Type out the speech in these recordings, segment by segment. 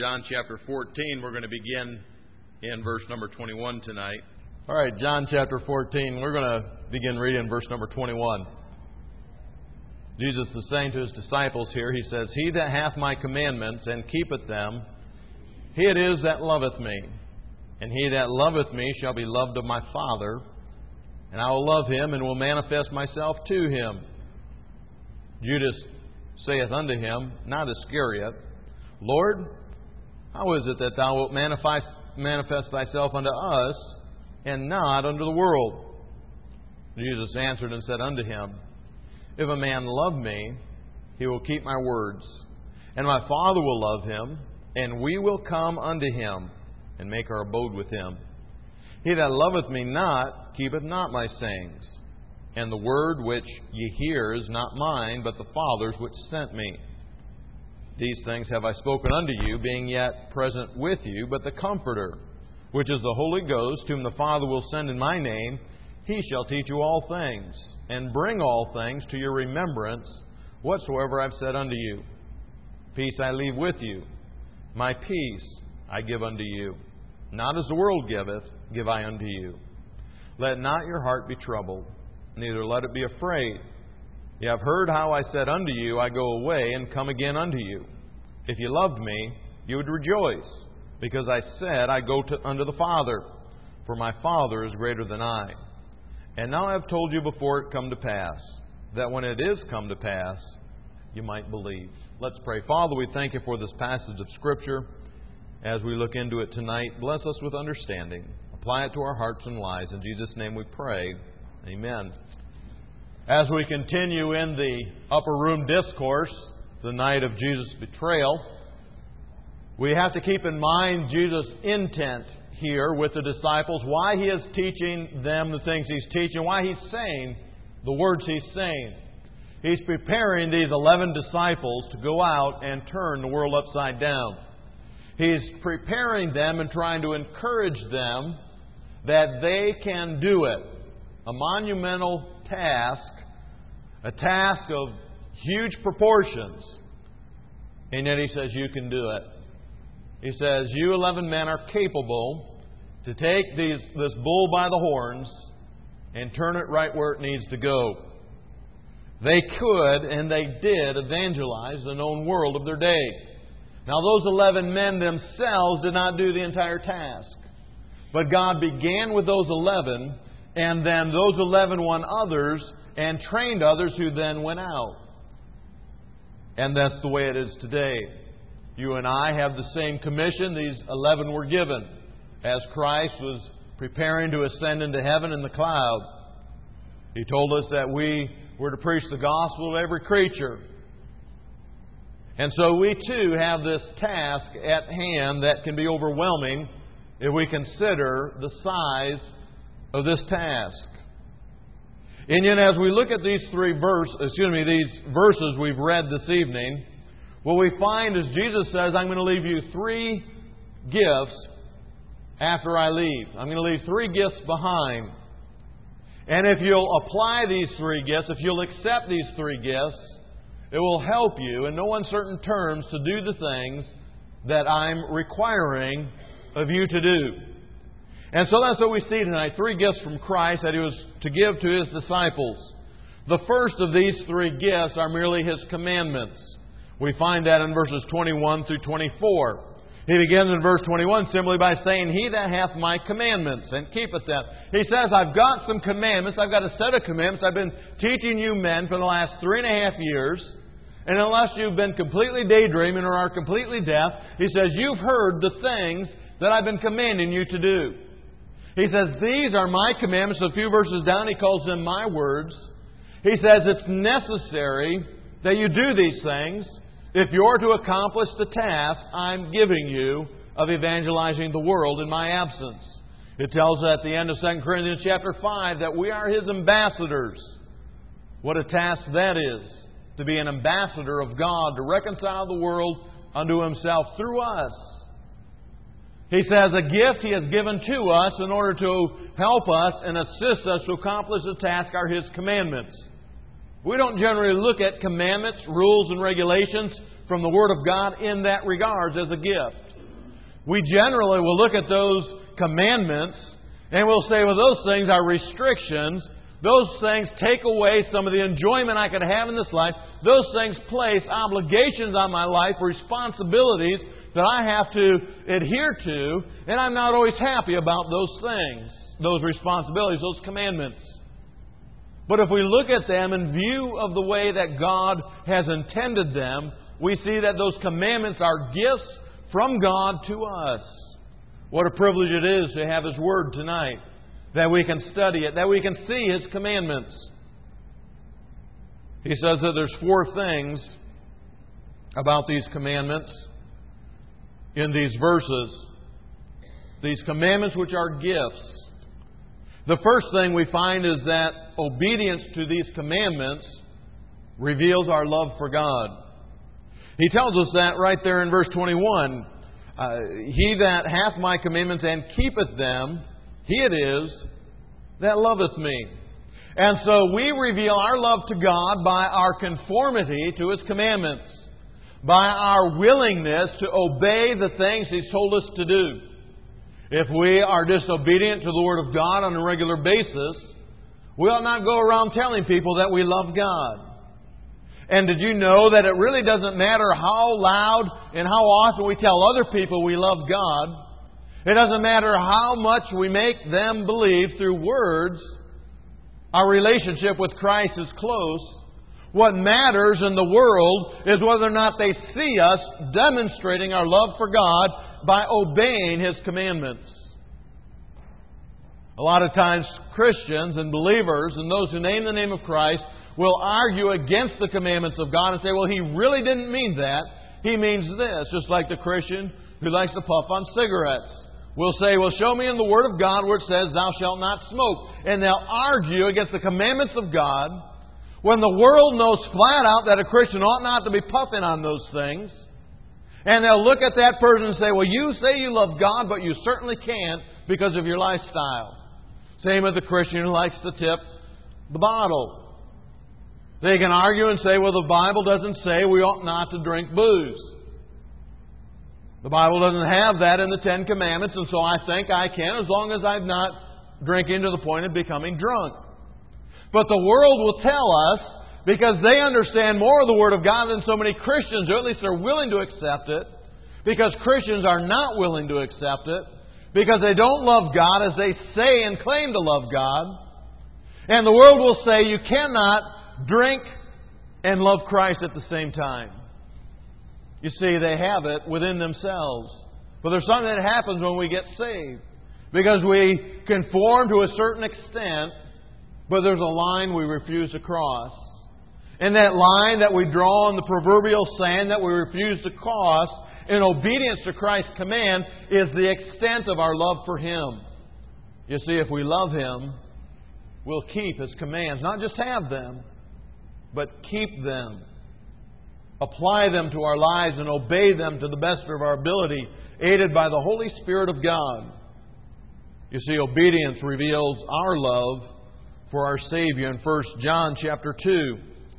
John chapter 14. We're going to begin in verse number 21 tonight. All right, John chapter 14. We're going to begin reading verse number 21. Jesus is saying to His disciples here, He says, "He that hath my commandments and keepeth them, he it is that loveth me. And he that loveth me shall be loved of my Father, and I will love him and will manifest myself to him." Judas saith unto him, not Iscariot, "Lord, how is it that thou wilt manifest thyself unto us, and not unto the world?" Jesus answered and said unto him, "If a man love me, he will keep my words, and my Father will love him, and we will come unto him, and make our abode with him. He that loveth me not keepeth not my sayings, and the word which ye hear is not mine, but the Father's which sent me. These things have I spoken unto you, being yet present with you, but the Comforter, which is the Holy Ghost, whom the Father will send in my name, He shall teach you all things, and bring all things to your remembrance, whatsoever I have said unto you. Peace I leave with you, my peace I give unto you. Not as the world giveth, give I unto you. Let not your heart be troubled, neither let it be afraid. Ye have heard how I said unto you, I go away and come again unto you. If ye loved me, you would rejoice, because I said, I go unto the Father, for my Father is greater than I. And now I have told you before it come to pass, that when it is come to pass, you might believe." Let's pray. Father, we thank You for this passage of Scripture. As we look into it tonight, bless us with understanding. Apply it to our hearts and lives. In Jesus' name we pray. Amen. As we continue in the upper room discourse, the night of Jesus' betrayal, we have to keep in mind Jesus' intent here with the disciples, why He is teaching them the things He's teaching, why He's saying the words He's saying. He's preparing these 11 disciples to go out and turn the world upside down. He's preparing them and trying to encourage them that they can do it. A monumental task, a task of huge proportions. And yet He says, you can do it. He says, you 11 men are capable to take this bull by the horns and turn it right where it needs to go. They could, and they did, evangelize the known world of their day. Now, those 11 men themselves did not do the entire task. But God began with those 11, and then those 11 won others and trained others who then went out. And that's the way it is today. You and I have the same commission these 11 were given as Christ was preparing to ascend into heaven in the cloud. He told us that we were to preach the gospel to every creature. And so we too have this task at hand that can be overwhelming if we consider the size of this task. And yet, as we look at these these verses we've read this evening, what we find is Jesus says, I'm going to leave you 3 gifts after I leave. I'm going to leave 3 gifts behind. And if you'll apply these 3 gifts, if you'll accept these 3 gifts, it will help you in no uncertain terms to do the things that I'm requiring of you to do. And so that's what we see tonight. 3 gifts from Christ that He was to give to His disciples. The first of these 3 gifts are merely His commandments. We find that in verses 21 through 24. He begins in verse 21 simply by saying, He that hath my commandments and keepeth them. He says, I've got some commandments. I've got a set of commandments. I've been teaching you men for the last 3.5 years. And unless you've been completely daydreaming or are completely deaf, He says, you've heard the things that I've been commanding you to do. He says, these are my commandments. A few verses down, He calls them my words. He says, it's necessary that you do these things if you're to accomplish the task I'm giving you of evangelizing the world in my absence. It tells us at the end of 2 Corinthians chapter 5 that we are His ambassadors. What a task that is, to be an ambassador of God, to reconcile the world unto Himself through us. He says a gift He has given to us in order to help us and assist us to accomplish the task are His commandments. We don't generally look at commandments, rules, and regulations from the Word of God in that regard as a gift. we generally will look at those commandments and we'll say, well, those things are restrictions. Those things take away some of the enjoyment I could have in this life. Those things place obligations on my life, responsibilities that I have to adhere to, and I'm not always happy about those things, those responsibilities, those commandments. But if we look at them in view of the way that God has intended them, we see that those commandments are gifts from God to us. What a privilege it is to have His Word tonight, that we can study it, that we can see His commandments. He says that there's 4 things about these commandments in these verses. These commandments which are gifts. The first thing we find is that obedience to these commandments reveals our love for God. He tells us that right there in verse 21. He that hath my commandments and keepeth them, he it is that loveth me. And so we reveal our love to God by our conformity to His commandments, by our willingness to obey the things He's told us to do. If we are disobedient to the Word of God on a regular basis, we ought not go around telling people that we love God. And did you know that it really doesn't matter how loud and how often we tell other people we love God? It doesn't matter how much we make them believe through words our relationship with Christ is close. What matters in the world is whether or not they see us demonstrating our love for God by obeying His commandments. A lot of times Christians and believers and those who name the name of Christ will argue against the commandments of God and say, well, He really didn't mean that. He means this. Just like the Christian who likes to puff on cigarettes. We'll say, well, show me in the Word of God where it says, thou shalt not smoke. And they'll argue against the commandments of God when the world knows flat out that a Christian ought not to be puffing on those things. And they'll look at that person and say, well, you say you love God, but you certainly can't because of your lifestyle. Same with the Christian who likes to tip the bottle. They can argue and say, well, the Bible doesn't say we ought not to drink booze. The Bible doesn't have that in the 10 Commandments, and so I think I can as long as I'm not drinking to the point of becoming drunk. But the world will tell us, because they understand more of the Word of God than so many Christians do, at least they're willing to accept it, because Christians are not willing to accept it, because they don't love God as they say and claim to love God. And the world will say you cannot drink and love Christ at the same time. You see, they have it within themselves. But there's something that happens when we get saved. Because we conform to a certain extent, but there's a line we refuse to cross. And that line that we draw in the proverbial sand that we refuse to cross in obedience to Christ's command is the extent of our love for Him. You see, if we love Him, we'll keep His commands. Not just have them, but keep them. Apply them to our lives and obey them to the best of our ability, aided by the Holy Spirit of God. You see, obedience reveals our love for our Savior. In 1 John chapter 2,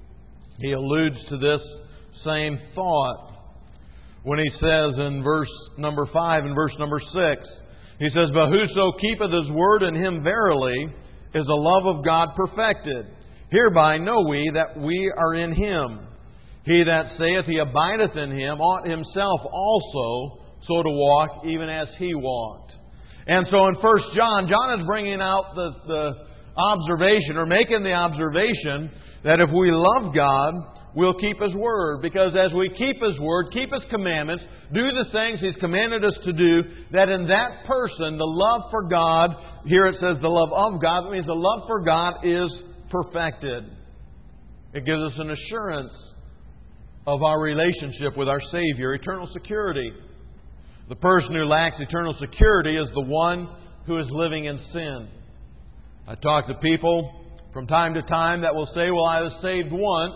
he alludes to this same thought when he says in verse number 5 and verse number 6, he says, but whoso keepeth His word, in him verily is the love of God perfected. Hereby know we that we are in Him. He that saith he abideth in Him ought himself also so to walk even as He walked. And so in 1 John, John is bringing out the observation, or making the observation, that if we love God, we'll keep His Word. Because as we keep His Word, keep His commandments, do the things He's commanded us to do, that in that person, the love for God, here it says the love of God, that means the love for God is perfected. It gives us an assurance of our relationship with our Savior, eternal security. The person who lacks eternal security is the one who is living in sin. I talk to people from time to time that will say, well, I was saved once.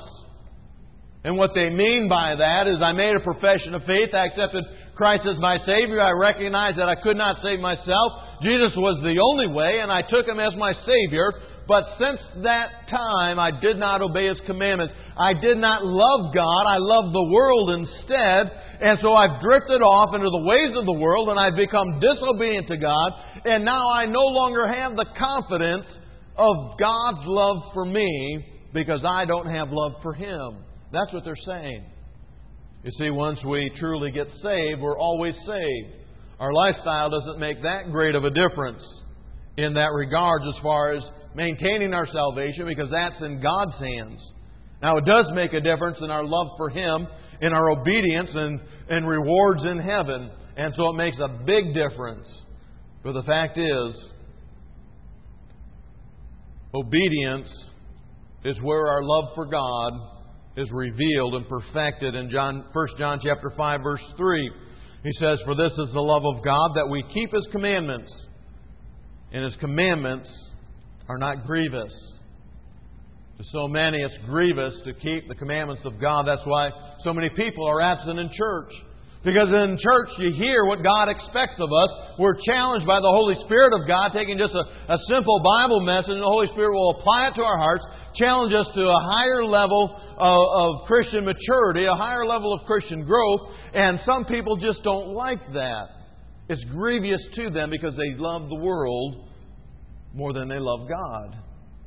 And what they mean by that is I made a profession of faith. I accepted Christ as my Savior. I recognized that I could not save myself. Jesus was the only way, and I took Him as my Savior. But since that time, I did not obey His commandments. I did not love God. I loved the world instead. And so I've drifted off into the ways of the world and I've become disobedient to God. And now I no longer have the confidence of God's love for me because I don't have love for Him. That's what they're saying. You see, once we truly get saved, we're always saved. Our lifestyle doesn't make that great of a difference in that regard as far as maintaining our salvation, because that's in God's hands. Now, it does make a difference in our love for Him, in our obedience, and rewards in heaven. And so it makes a big difference. But the fact is, obedience is where our love for God is revealed and perfected. In 1 John chapter 5, verse 3, he says, "For this is the love of God, that we keep His commandments. And His commandments are not grievous." To so many, it's grievous to keep the commandments of God. That's why so many people are absent in church. Because in church, you hear what God expects of us. We're challenged by the Holy Spirit of God, taking just a simple Bible message, and the Holy Spirit will apply it to our hearts, challenge us to a higher level of Christian maturity, a higher level of Christian growth. And some people just don't like that. It's grievous to them because they love the world more than they love God.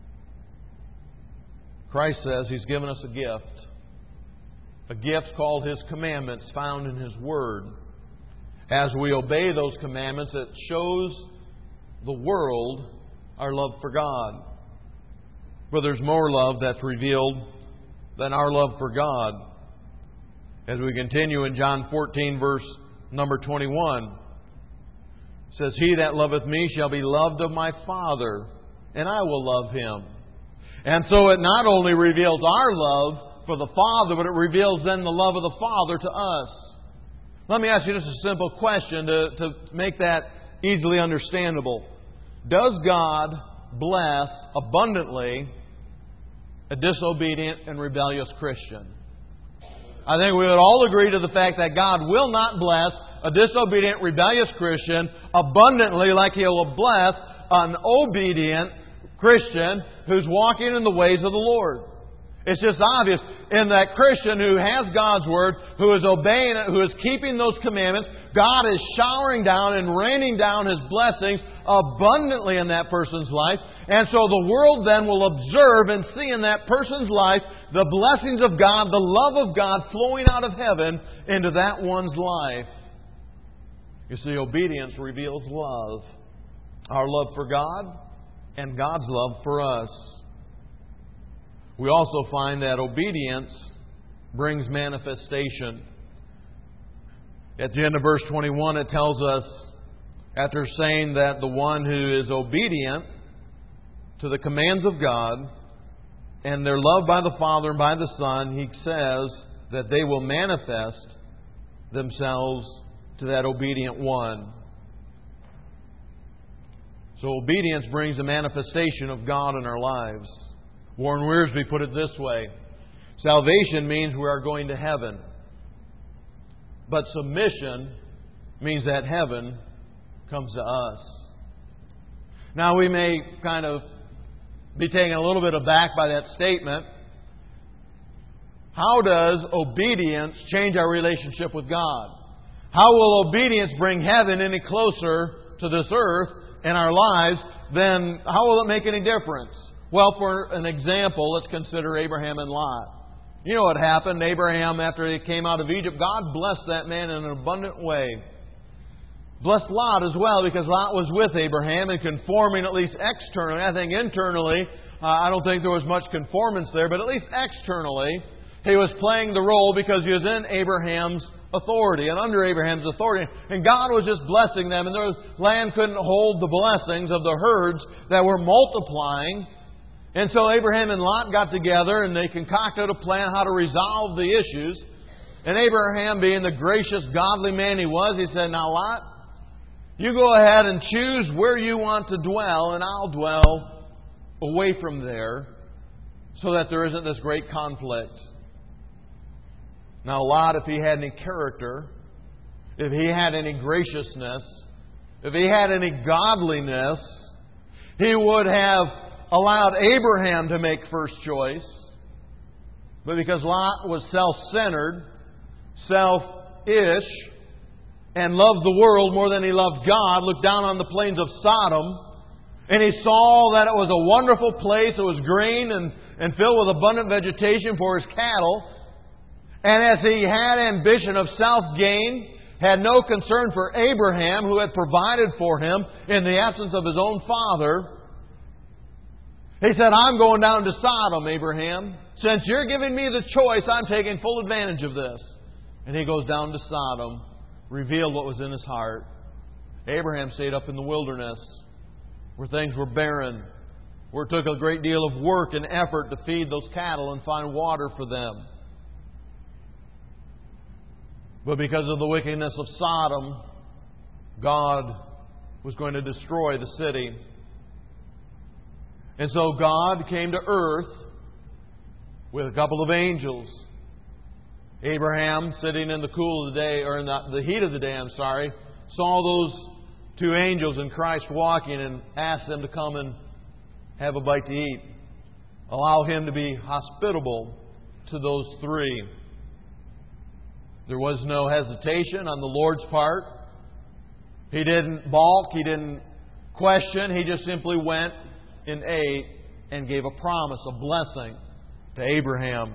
Christ says He's given us a gift. A gift called His commandments, found in His Word. As we obey those commandments, it shows the world our love for God. But there's more love that's revealed than our love for God. As we continue in John 14, verse number 21, it says, "He that loveth me shall be loved of my Father, and I will love him." And so it not only reveals our love for the Father, but it reveals then the love of the Father to us. Let me ask you just a simple question to make that easily understandable. Does God bless abundantly a disobedient and rebellious Christian? I think we would all agree to the fact that God will not bless a disobedient, rebellious Christian abundantly like He will bless an obedient Christian who's walking in the ways of the Lord. It's just obvious. In that Christian who has God's Word, who is obeying it, who is keeping those commandments, God is showering down and raining down His blessings abundantly in that person's life. And so the world then will observe and see in that person's life the blessings of God, the love of God flowing out of heaven into that one's life. You see, obedience reveals love. Our love for God and God's love for us. We also find that obedience brings manifestation. At the end of verse 21, it tells us, after saying that the one who is obedient to the commands of God and they're loved by the Father and by the Son, He says that they will manifest themselves to that obedient one. So obedience brings a manifestation of God in our lives. Warren Wiersbe put it this way: salvation means we are going to heaven. But submission means that heaven comes to us. Now we may kind of be taken a little bit aback by that statement. How does obedience change our relationship with God? How will obedience bring heaven any closer to this earth in our lives? Then how will it make any difference? Well, for an example, let's consider Abraham and Lot. You know what happened. Abraham, after he came out of Egypt, God blessed that man in an abundant way. Blessed Lot as well, because Lot was with Abraham and conforming, at least externally. I think internally, I don't think there was much conformance there, but at least externally, he was playing the role because he was in Abraham's authority and under Abraham's authority. And God was just blessing them, and the land couldn't hold the blessings of the herds that were multiplying. And so Abraham and Lot got together and they concocted a plan how to resolve the issues. And Abraham, being the gracious, godly man he was, he said, "Now Lot, you go ahead and choose where you want to dwell, and I'll dwell away from there so that there isn't this great conflict." Now Lot, if he had any character, if he had any graciousness, if he had any godliness, he would have allowed Abraham to make first choice. But because Lot was self-centered, Ish and loved the world more than he loved God, looked down on the plains of Sodom, and he saw that it was a wonderful place. It was green and filled with abundant vegetation for his cattle. And as he had ambition of self-gain, had no concern for Abraham, who had provided for him in the absence of his own father, he said, I'm going down to Sodom, Abraham. Since you're giving me the choice, I'm taking full advantage of this. And he goes down to Sodom, revealed what was in his heart. Abraham stayed up in the wilderness, where things were barren, where it took a great deal of work and effort to feed those cattle and find water for them. But because of the wickedness of Sodom, God was going to destroy the city. And so God came to earth with a couple of angels. Abraham, sitting in the cool of the day, or in the heat of the day, saw those two angels and Christ walking and asked them to come and have a bite to eat. Allow Him to be hospitable to those three. There was no hesitation on the Lord's part. He didn't balk. He didn't question. He just simply went and ate and gave a promise, a blessing to Abraham.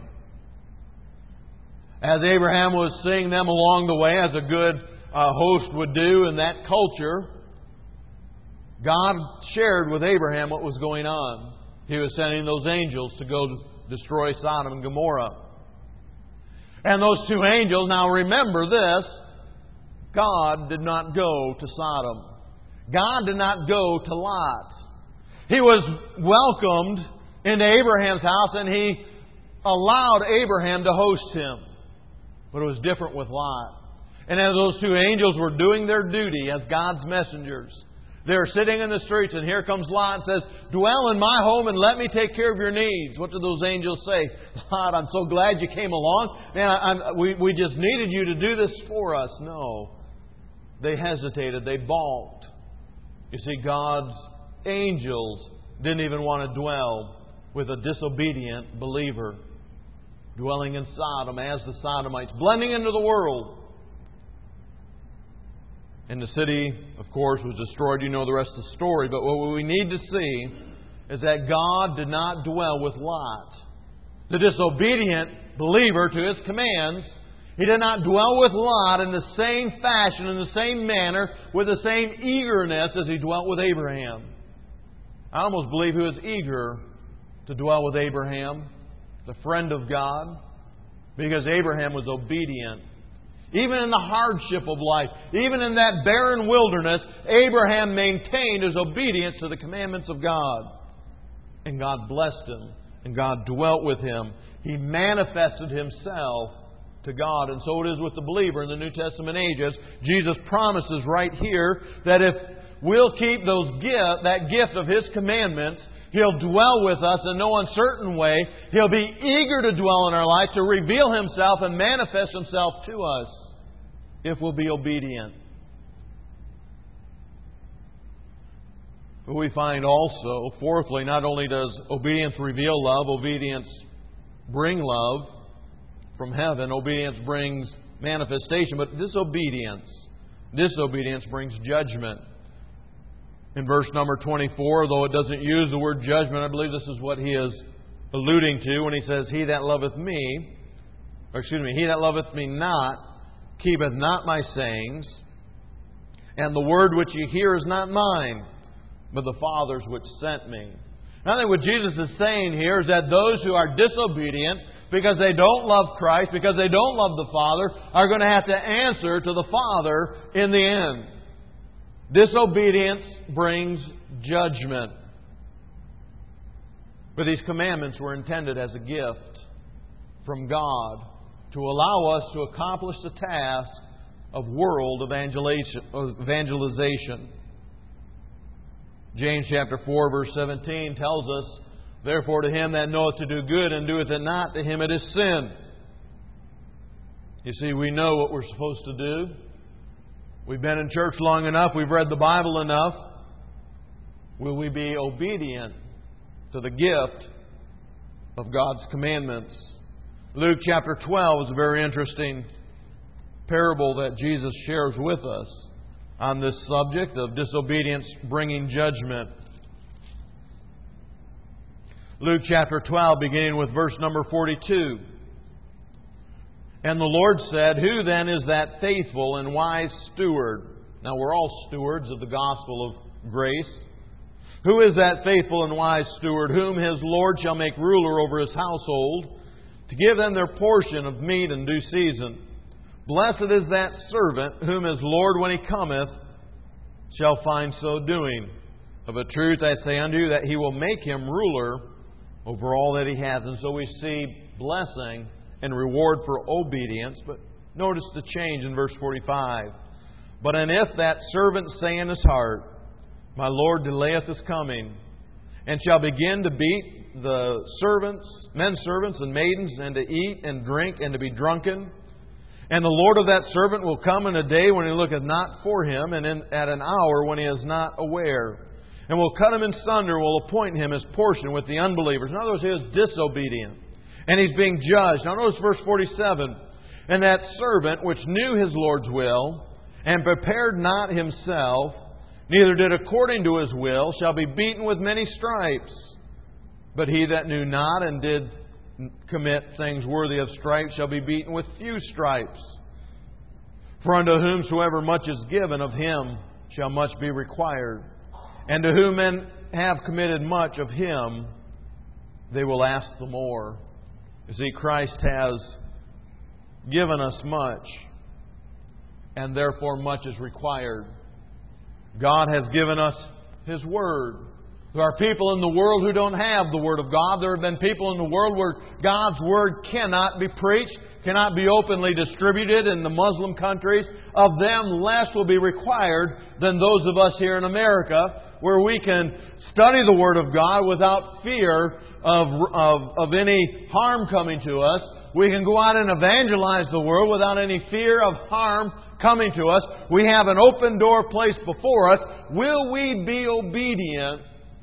As Abraham was seeing them along the way, as a good host would do in that culture, God shared with Abraham what was going on. He was sending those angels to go destroy Sodom and Gomorrah. And those two angels, now remember this, God did not go to Sodom. God did not go to Lot. He was welcomed into Abraham's house and He allowed Abraham to host him. But it was different with Lot. And as those two angels were doing their duty as God's messengers, they were sitting in the streets, and here comes Lot and says, dwell in my home and let me take care of your needs. What do those angels say? Lot, I'm so glad you came along. Man, we just needed you to do this for us. No. They hesitated. They balked. You see, God's angels didn't even want to dwell with a disobedient believer, dwelling in Sodom as the Sodomites, blending into the world. And the city, of course, was destroyed. You know the rest of the story. But what we need to see is that God did not dwell with Lot, the disobedient believer to His commands. He did not dwell with Lot in the same fashion, in the same manner, with the same eagerness as He dwelt with Abraham. I almost believe He was eager to dwell with Abraham, the friend of God, because Abraham was obedient. Even in the hardship of life, even in that barren wilderness, Abraham maintained his obedience to the commandments of God. And God blessed him, and God dwelt with him. He manifested Himself to God. And so it is with the believer in the New Testament ages. Jesus promises right here that if we'll keep that gift of His commandments, He'll dwell with us in no uncertain way. He'll be eager to dwell in our life, to reveal Himself and manifest Himself to us, if we'll be obedient. But we find also, fourthly, not only does obedience reveal love, obedience bring love from heaven. Obedience brings manifestation, but disobedience brings judgment. In verse number 24, though it doesn't use the word judgment, I believe this is what he is alluding to when he says, he that loveth me not, keepeth not my sayings, and the word which ye hear is not mine, but the Father's which sent me. I think what Jesus is saying here is that those who are disobedient, because they don't love Christ, because they don't love the Father, are going to have to answer to the Father in the end. Disobedience brings judgment. But these commandments were intended as a gift from God to allow us to accomplish the task of world evangelization. James chapter 4, verse 17 tells us, therefore to him that knoweth to do good and doeth it not, to him it is sin. You see, we know what we're supposed to do. We've been in church long enough. We've read the Bible enough. Will we be obedient to the gift of God's commandments? Luke chapter 12 is a very interesting parable that Jesus shares with us on this subject of disobedience bringing judgment. Luke chapter 12, beginning with verse number 42. And the Lord said, "Who then is that faithful and wise steward?" Now we're all stewards of the gospel of grace. "Who is that faithful and wise steward, whom his Lord shall make ruler over his household, to give them their portion of meat in due season? Blessed is that servant, whom his Lord, when he cometh, shall find so doing. Of a truth I say unto you, that he will make him ruler over all that he hath." And so we see blessing and reward for obedience. But notice the change in verse 45. "But and if that servant say in his heart, My Lord delayeth his coming, and shall begin to beat the servants, men servants and maidens, and to eat and drink and to be drunken, and the Lord of that servant will come in a day when he looketh not for him, and at an hour when he is not aware, and will cut him in sunder, and will appoint him his portion with the unbelievers." In other words, he was disobedient, and he's being judged. Now notice verse 47. "And that servant which knew his Lord's will, and prepared not himself, neither did according to his will, shall be beaten with many stripes. But he that knew not, and did commit things worthy of stripes, shall be beaten with few stripes. For unto whomsoever much is given, of him shall much be required. And to whom men have committed much, of him they will ask the more." You see, Christ has given us much, and therefore much is required. God has given us His Word. There are people in the world who don't have the Word of God. There have been people in the world where God's Word cannot be preached, cannot be openly distributed in the Muslim countries. Of them, less will be required than those of us here in America, where we can study the Word of God without fear of any harm coming to us. We can go out and evangelize the world without any fear of harm coming to us. We have an open door placed before us. Will we be obedient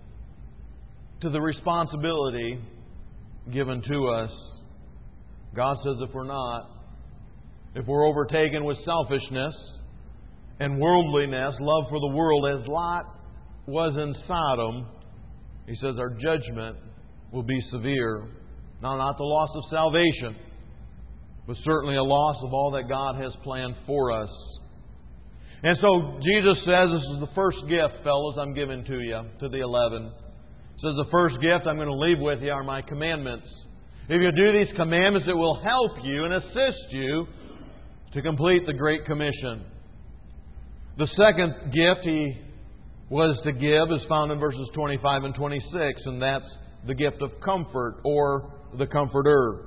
to the responsibility given to us? God says if we're not, if we're overtaken with selfishness and worldliness, love for the world, as Lot was in Sodom, He says our judgment will be severe. Now, not the loss of salvation, but certainly a loss of all that God has planned for us. And so Jesus says, this is the first gift, fellows, I'm giving to you, to the 11. He says, the first gift I'm going to leave with you are my commandments. If you do these commandments, it will help you and assist you to complete the Great Commission. The second gift He was to give is found in verses 25 and 26, and that's the gift of comfort, or the Comforter.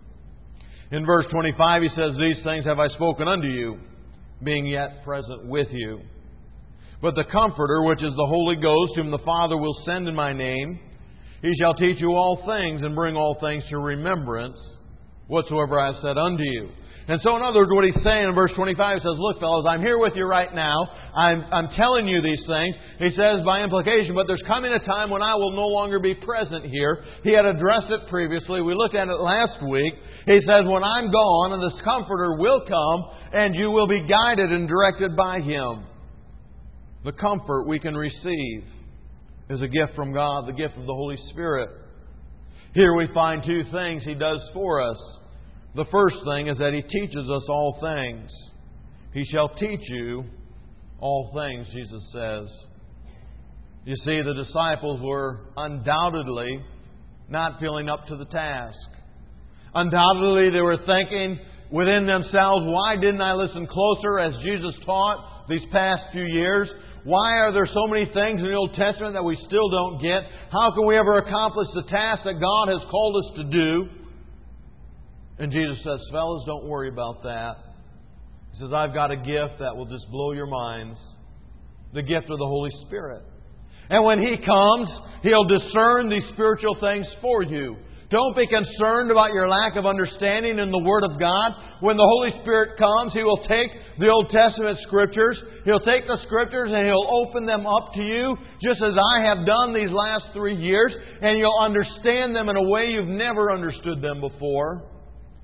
In verse 25 He says, "These things have I spoken unto you, being yet present with you. But the Comforter, which is the Holy Ghost, whom the Father will send in my name, He shall teach you all things, and bring all things to remembrance, whatsoever I have said unto you." And so in other words, what He's saying in verse 25, He says, look, fellows, I'm here with you right now. I'm telling you these things. He says by implication, but there's coming a time when I will no longer be present here. He had addressed it previously. We looked at it last week. He says, when I'm gone, and this Comforter will come, and you will be guided and directed by Him. The comfort we can receive is a gift from God, the gift of the Holy Spirit. Here we find two things He does for us. The first thing is that He teaches us all things. He shall teach you all things, Jesus says. You see, the disciples were undoubtedly not feeling up to the task. Undoubtedly, they were thinking within themselves, why didn't I listen closer as Jesus taught these past few years? Why are there so many things in the Old Testament that we still don't get? How can we ever accomplish the task that God has called us to do? And Jesus says, fellas, don't worry about that. He says, I've got a gift that will just blow your minds. The gift of the Holy Spirit. And when He comes, He'll discern these spiritual things for you. Don't be concerned about your lack of understanding in the Word of God. When the Holy Spirit comes, He will take the Old Testament Scriptures. He'll take the Scriptures and He'll open them up to you, just as I have done these last 3 years. And you'll understand them in a way you've never understood them before.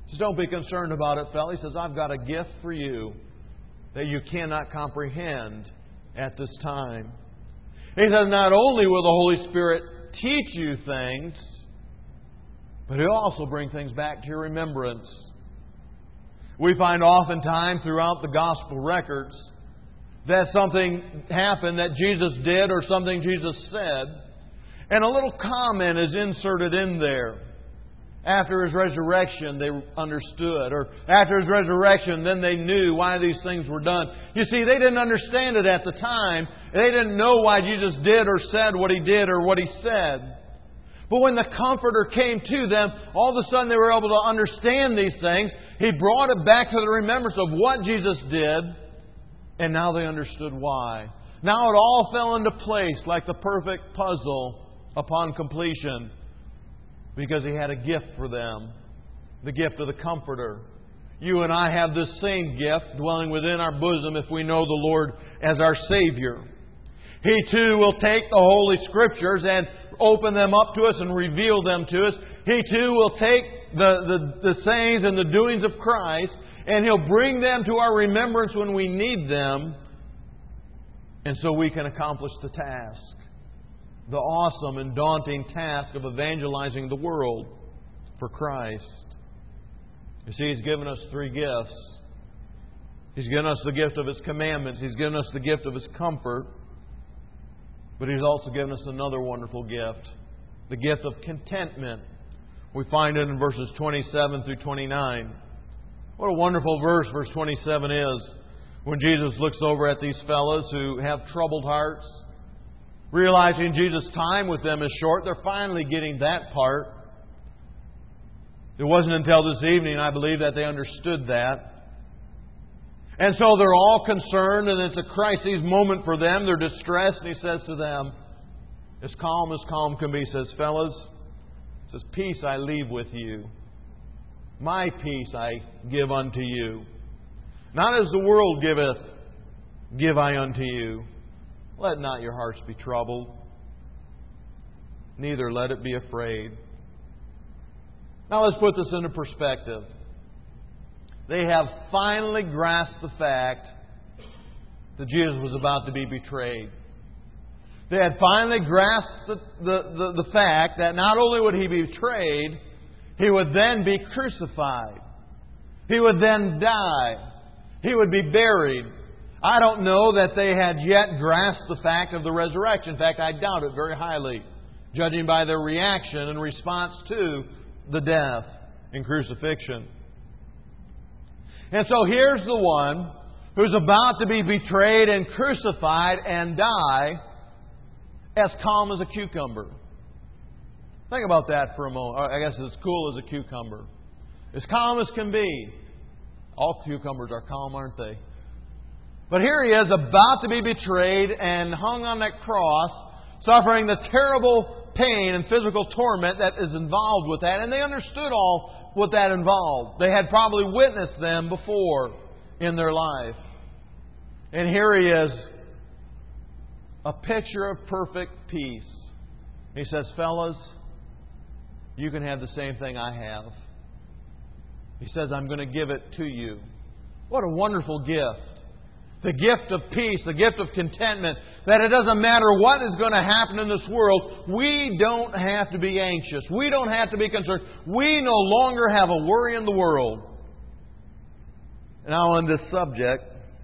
He says, don't be concerned about it, fella. He says, I've got a gift for you that you cannot comprehend at this time. He says, not only will the Holy Spirit teach you things, but He'll also bring things back to your remembrance. We find oftentimes throughout the Gospel records that something happened that Jesus did or something Jesus said, and a little comment is inserted in there. After His resurrection, they understood. Or after His resurrection, then they knew why these things were done. You see, they didn't understand it at the time. They didn't know why Jesus did or said what He did or what He said. But when the Comforter came to them, all of a sudden they were able to understand these things. He brought it back to the remembrance of what Jesus did, and now they understood why. Now it all fell into place like the perfect puzzle upon completion, because He had a gift for them, the gift of the Comforter. You and I have this same gift dwelling within our bosom if we know the Lord as our Savior. He too will take the Holy Scriptures and open them up to us and reveal them to us. He too will take the sayings and the doings of Christ, and He'll bring them to our remembrance when we need them, and so we can accomplish the task. The awesome and daunting task of evangelizing the world for Christ. You see, He's given us three gifts. He's given us the gift of His commandments. He's given us the gift of His comfort. But He's also given us another wonderful gift, the gift of contentment. We find it in verses 27 through 29. What a wonderful verse verse 27 is, when Jesus looks over at these fellows who have troubled hearts, realizing Jesus' time with them is short. They're finally getting that part. It wasn't until this evening, I believe, that they understood that. And so they're all concerned, and it's a crisis moment for them. They're distressed, and He says to them, as calm can be, He says, fellas, He says, peace I leave with you. My peace I give unto you. Not as the world giveth, give I unto you. Let not your hearts be troubled, neither let it be afraid. Now let's put this into perspective. They have finally grasped the fact that Jesus was about to be betrayed. They had finally grasped the fact that not only would He be betrayed, He would then be crucified. He would then die. He would be buried. I don't know that they had yet grasped the fact of the resurrection. In fact, I doubt it very highly, judging by their reaction in response to the death and crucifixion. And so here's the one who's about to be betrayed and crucified and die, as calm as a cucumber. Think about that for a moment. I guess as cool as a cucumber. As calm as can be. All cucumbers are calm, aren't they? But here He is, about to be betrayed and hung on that cross, suffering the terrible pain and physical torment that is involved with that. And they understood all what that involved. They had probably witnessed them before in their life. And here He is, a picture of perfect peace. He says, fellas, you can have the same thing I have. He says, I'm going to give it to you. What a wonderful gift. The gift of peace, the gift of contentment, that it doesn't matter what is going to happen in this world, we don't have to be anxious. We don't have to be concerned. We no longer have a worry in the world. Now on this subject,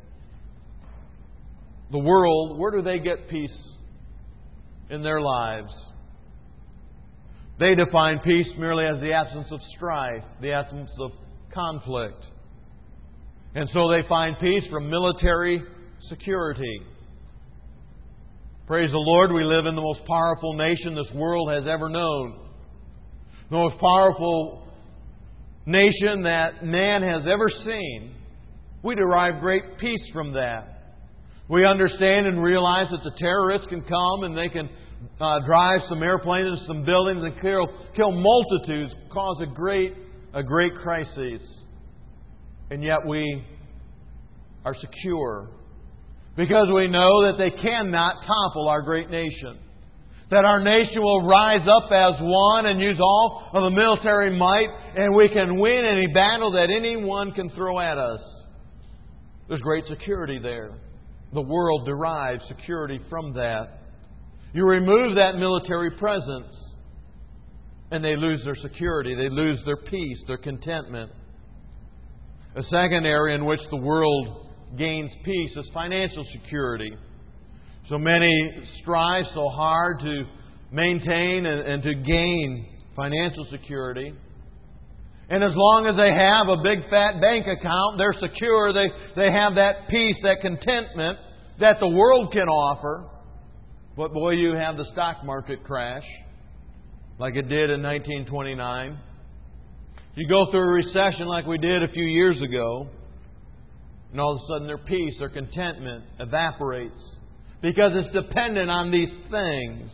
the world, where do they get peace in their lives? They define peace merely as the absence of strife, the absence of conflict. And so they find peace from military security. Praise the Lord, we live in the most powerful nation this world has ever known. The most powerful nation that man has ever seen. We derive great peace from that. We understand and realize that the terrorists can come and they can drive some airplanes into some buildings and kill multitudes, cause a great crisis. And yet we are secure because we know that they cannot topple our great nation. That our nation will rise up as one and use all of the military might, and we can win any battle that anyone can throw at us. There's great security there. The world derives security from that. You remove that military presence, and they lose their security. They lose their peace, their contentment. A second area in which the world gains peace is financial security. So many strive so hard to maintain and to gain financial security. And as long as they have a big fat bank account, they're secure. They have that peace, that contentment that the world can offer. But boy, you have the stock market crash like it did in 1929. You go through a recession like we did a few years ago, and all of a sudden their peace, their contentment evaporates. Because it's dependent on these things.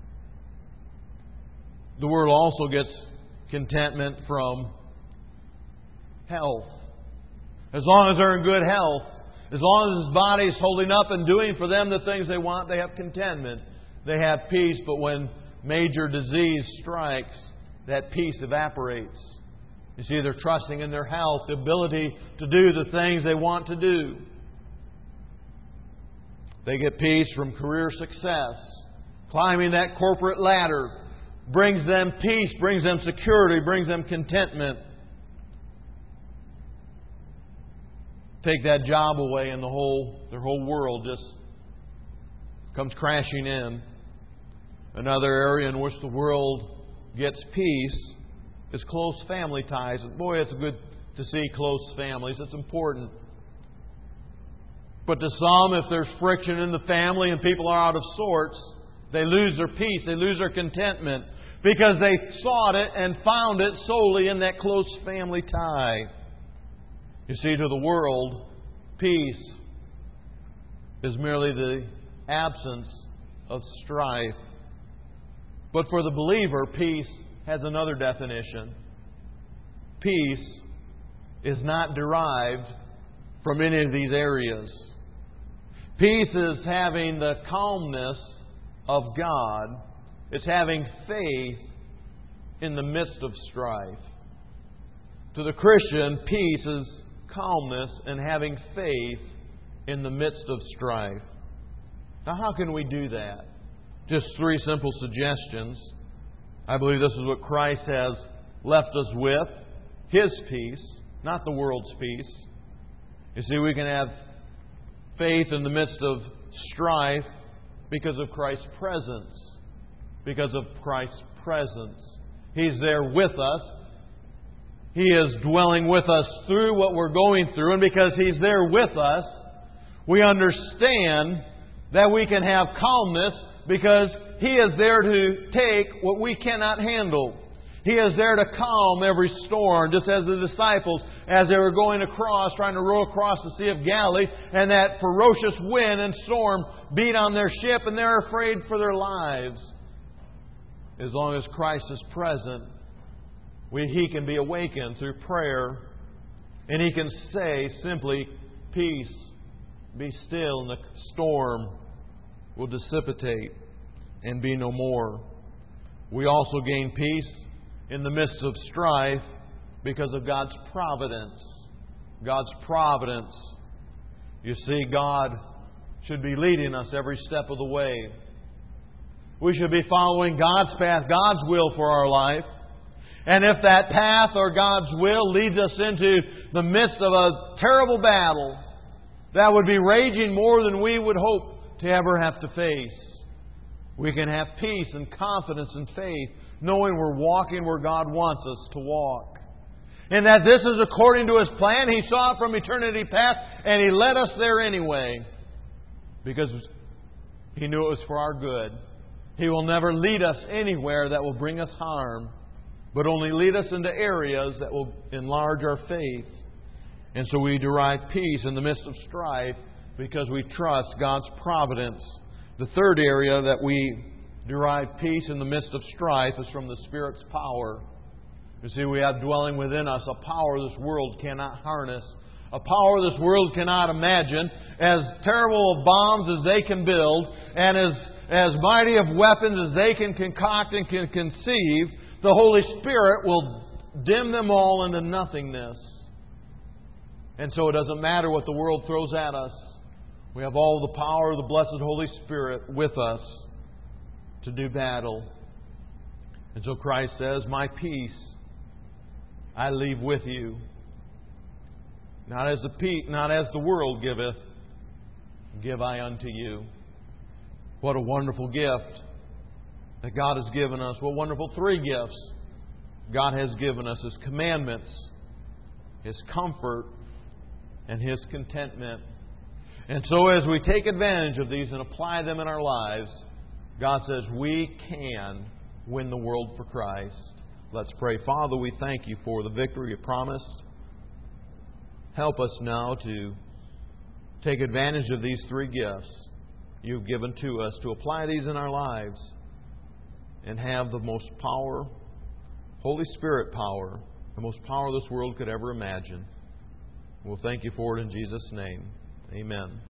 The world also gets contentment from health. As long as they're in good health, as long as his body is holding up and doing for them the things they want, they have contentment. They have peace. But when major disease strikes, that peace evaporates. You see, they're trusting in their health, the ability to do the things they want to do. They get peace from career success. Climbing that corporate ladder brings them peace, brings them security, brings them contentment. Take that job away and their whole world just comes crashing in. Another area in which the world gets peace is close family ties. Boy, it's good to see close families. It's important. But to some, if there's friction in the family and people are out of sorts, they lose their peace, they lose their contentment, because they sought it and found it solely in that close family tie. You see, to the world, peace is merely the absence of strife. But for the believer, peace has another definition. Peace is not derived from any of these areas. Peace is having the calmness of God. It's having faith in the midst of strife. To the Christian, peace is calmness and having faith in the midst of strife. Now, how can we do that? Just 3 simple suggestions. I believe this is what Christ has left us with. His peace, not the world's peace. You see, we can have faith in the midst of strife because of Christ's presence. Because of Christ's presence. He's there with us. He is dwelling with us through what we're going through. And because He's there with us, we understand that we can have calmness because He is there to take what we cannot handle. He is there to calm every storm, just as the disciples, as they were going across, trying to row across the Sea of Galilee, and that ferocious wind and storm beat on their ship, and they're afraid for their lives. As long as Christ is present, He can be awakened through prayer, and He can say simply, "Peace, be still," and the storm will dissipate and be no more. We also gain peace in the midst of strife because of God's providence. God's providence. You see, God should be leading us every step of the way. We should be following God's path, God's will for our life. And if that path or God's will leads us into the midst of a terrible battle that would be raging more than we would hope to ever have to face, we can have peace and confidence and faith, knowing we're walking where God wants us to walk. And that this is according to His plan. He saw it from eternity past, and He led us there anyway. Because He knew it was for our good. He will never lead us anywhere that will bring us harm, but only lead us into areas that will enlarge our faith. And so we derive peace in the midst of strife because we trust God's providence. The third area that we derive peace in the midst of strife is from the Spirit's power. You see, we have dwelling within us a power this world cannot harness, a power this world cannot imagine. As terrible of bombs as they can build, and as as mighty of weapons as they can concoct and can conceive, the Holy Spirit will dim them all into nothingness. And so it doesn't matter what the world throws at us. We have all the power of the blessed Holy Spirit with us to do battle. And so Christ says, "My peace I leave with you. Not as the world giveth, give I unto you." What a wonderful gift that God has given us. What wonderful three gifts God has given us: His commandments, His comfort, and His contentment. And so as we take advantage of these and apply them in our lives, God says we can win the world for Christ. Let's pray. Father, we thank You for the victory You promised. Help us now to take advantage of these three gifts You've given to us, to apply these in our lives and have the most power, Holy Spirit power, the most power this world could ever imagine. We'll thank You for it in Jesus' name. Amen.